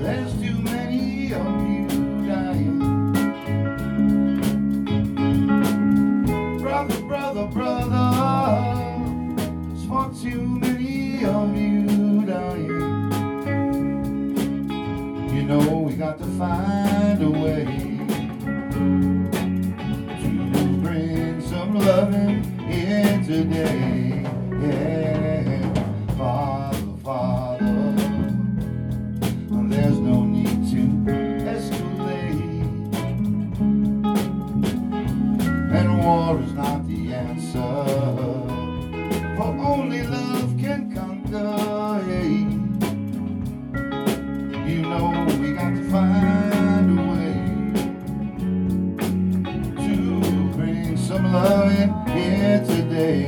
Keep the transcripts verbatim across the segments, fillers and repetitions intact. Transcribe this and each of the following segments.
There's too many of you dying. Brother, brother, brother, there's far too many of you dying. You know we got to find a way to bring some loving here today. Yeah, Father, Father, there's no need to escalate, and war is not the answer, for only love can conquer hate. You know we got to find a way to bring some love in here today.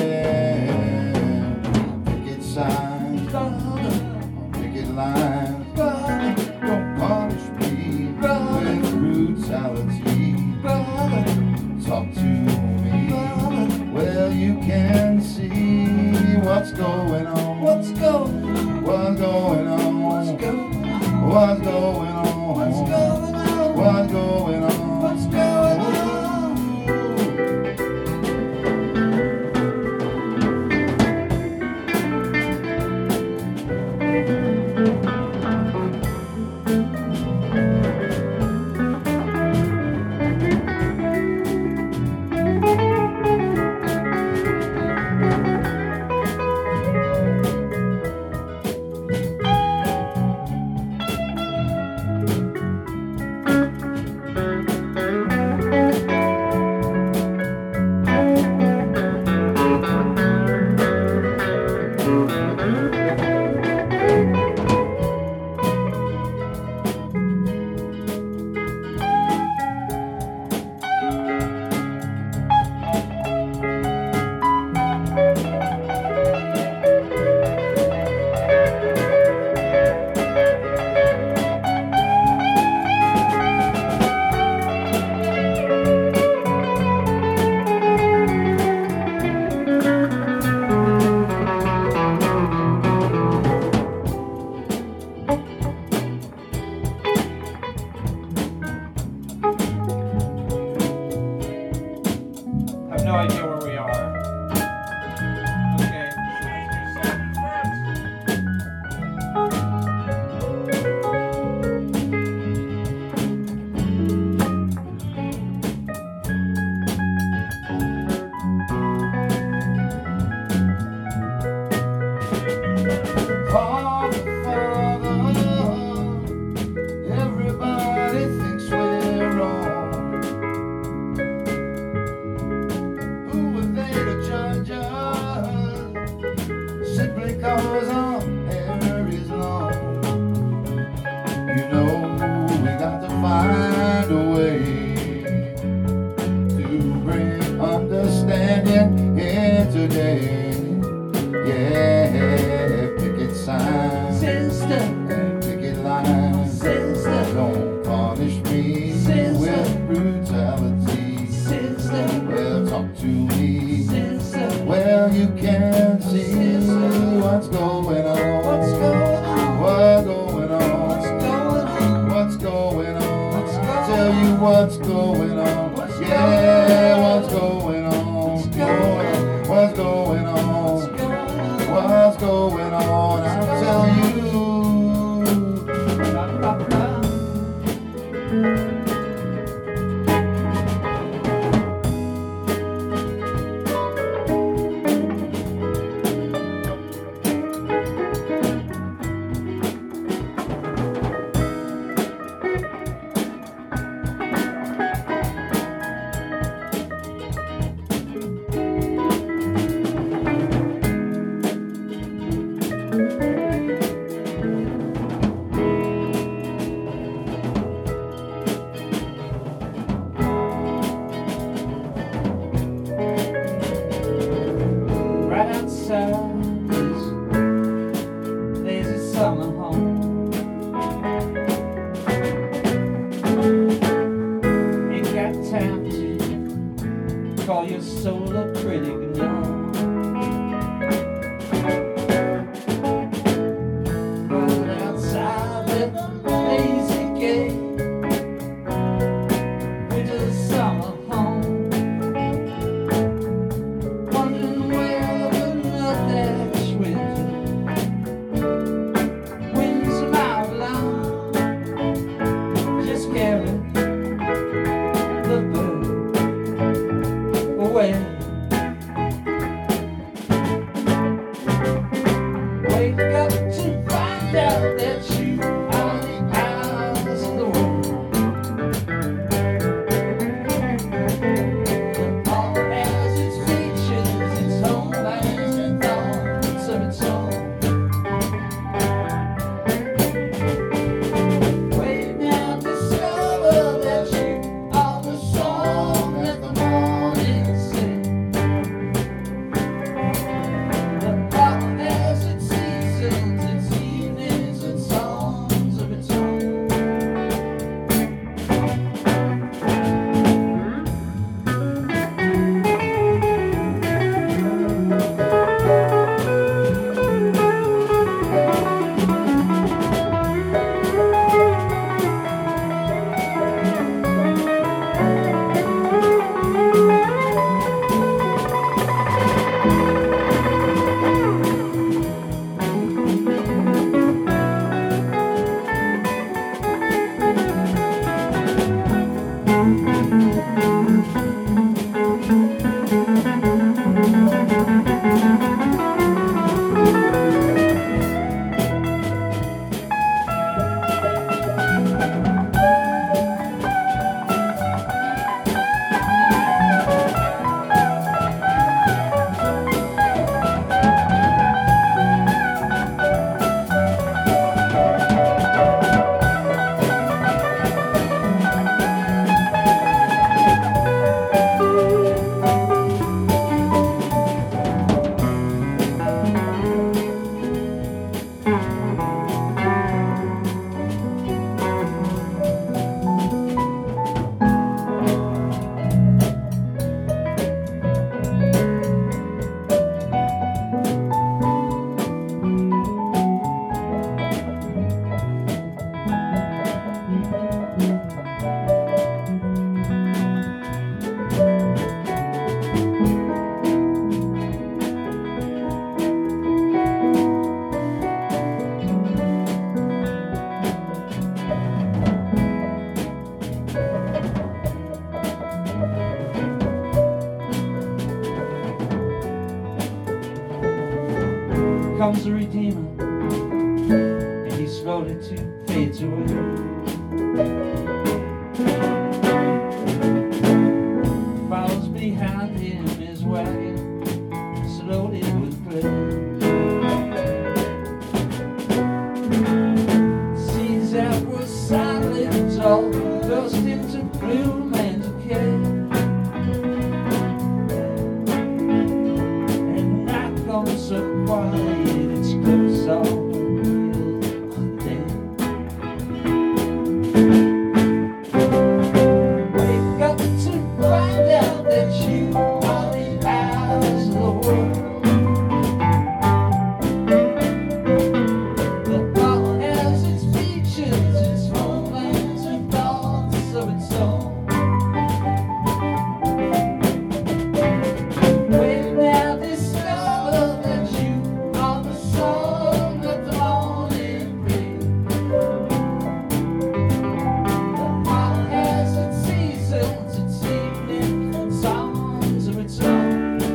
Picket signs, picket lines, don't punish me with brutality. Talk to me, well you can see what's going on. What's going What's going on? What's going What's going on? What's going on? What's going on? What's going on? I have no idea where we are. Okay. Father, Father, everybody thinks we're wrong. Who are they to judge us simply cause our hair is long? You know we got to find a way to bring understanding here today. Yeah, picket signs, Sister, picket lines, sister, don't punish me Sister. with brutality. sister, Well, talk to me, sister. well you can see what's going on. What's going on? What's going on? What's going on? What's going on? What's going Tell you what's going on. What's Yeah, going on? what's going on? What's going on? What's going on? What's going on? What's going on? I'll tell you. call your soul a critic, no. But outside, let the was a redeemer, and he slowly too fades away. Follows behind him his wagon, slowly with play. Seas that were silent all burst into bloom and decay. And night comes so quiet, it's close all the day. Wake up to find out that you are the eyes of the world. The heart has its features, its moments and thoughts of its own. Wait now, discover that you are the song that the morning brings. The heart has its seasons, its evening songs of its own.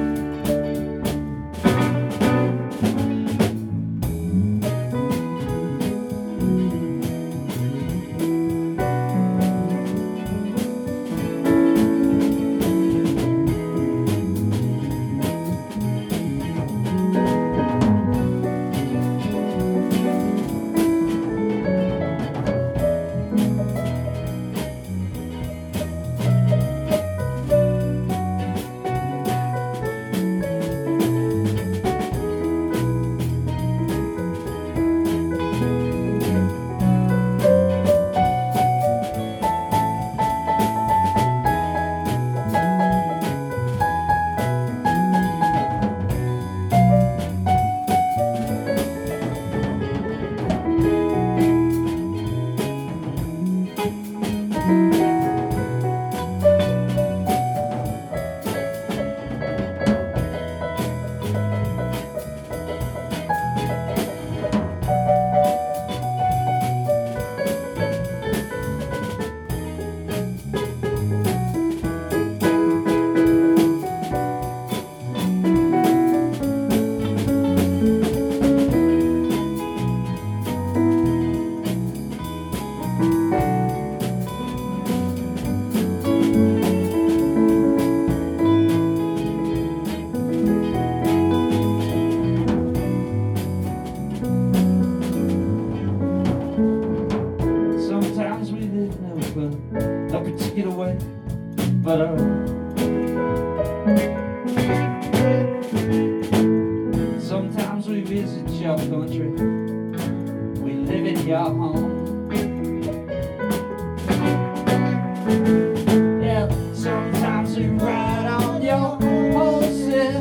Sometimes we live in a particular way, but uh, sometimes we visit your country, we live in your home. Yeah, sometimes we ride on your horses,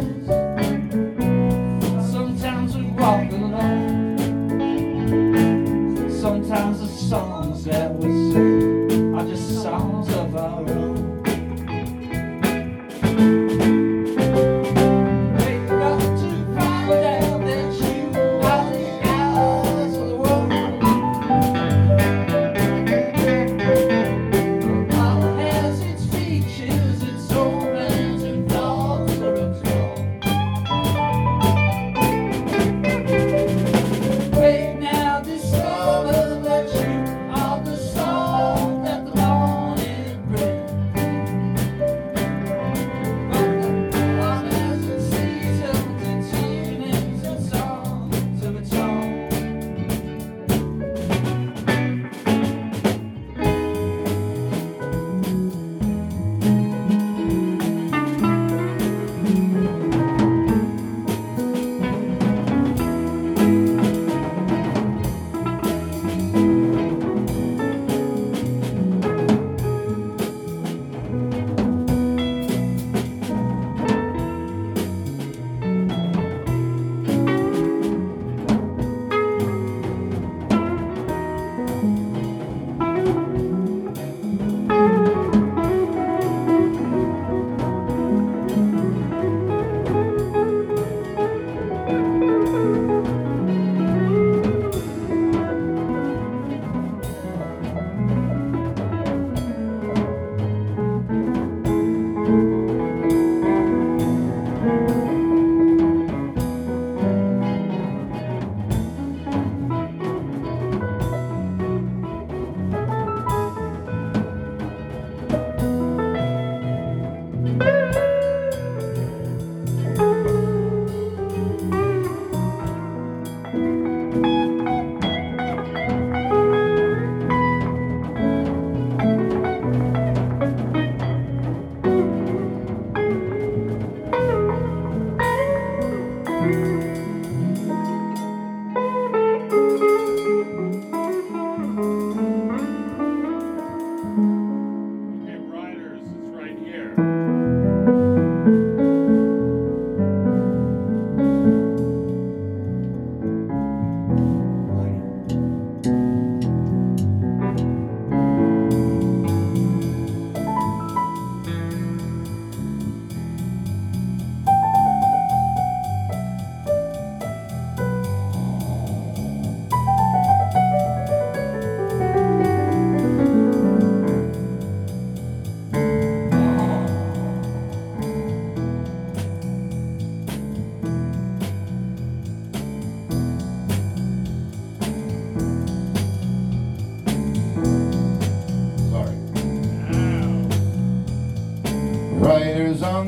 sometimes we walk alone. Sometimes the songs that we sing are just songs of our own. Wake up to find out that you are the eyes of the world. The heart has its features, its omens and thoughts of its own. Wait now, discover that you are the song that the morning brings.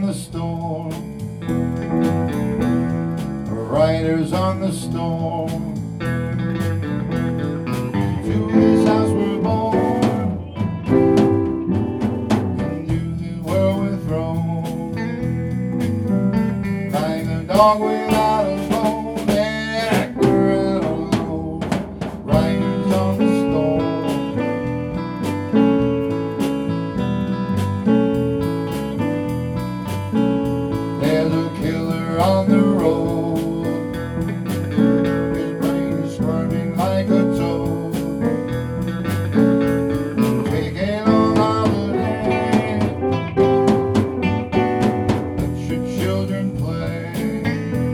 the storm, riders on the storm. To this house we're born, into the world we're thrown, like a dog without a bone, actor and alone, riders on the storm. There's a killer on the road, his brain is squirming like a toad, taking on holiday. Let your children play.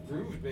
groove